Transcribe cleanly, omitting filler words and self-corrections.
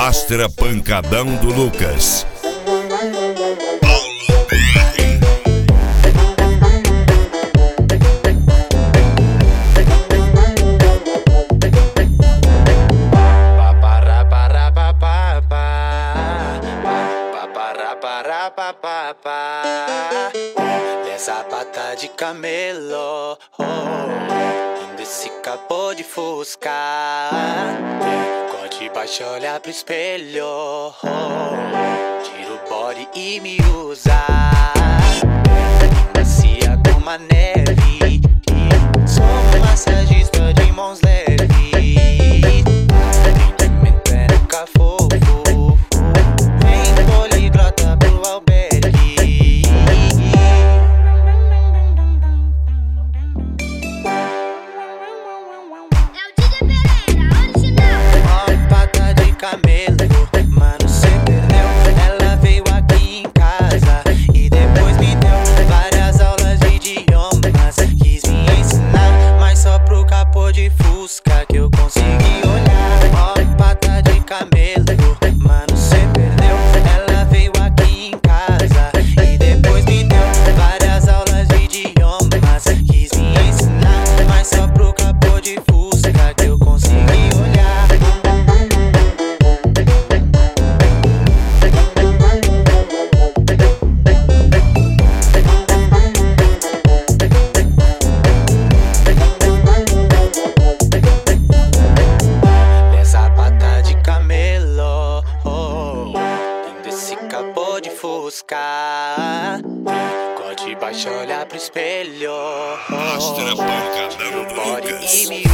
Astra Pancadão do Lucas. Nessa pata de camelo, ainda se acabou de fuscar. Corte baixo, olha pro espelho, tira o body e me usa. Macia como a neve, sou um massagista de mãos leves. Atendimento é nunca fofo, vem poliglota pro albergue. Camelo, mano, cê perdeu. Ela veio aqui em casa e depois me deu várias aulas de idiomas. Quis me ensinar, mas só pro capô de Fusca que eu consegui olhar. Ó, pata de camelo, mano, cê perdeu. Ela veio aqui em casa e depois me deu várias aulas de idiomas. Quis me ensinar, mas só pro capô de Fusca que eu consegui olhar. Acabou de fuscar, corte baixo, olha pro espelho, Astra Pancadão do Lucas.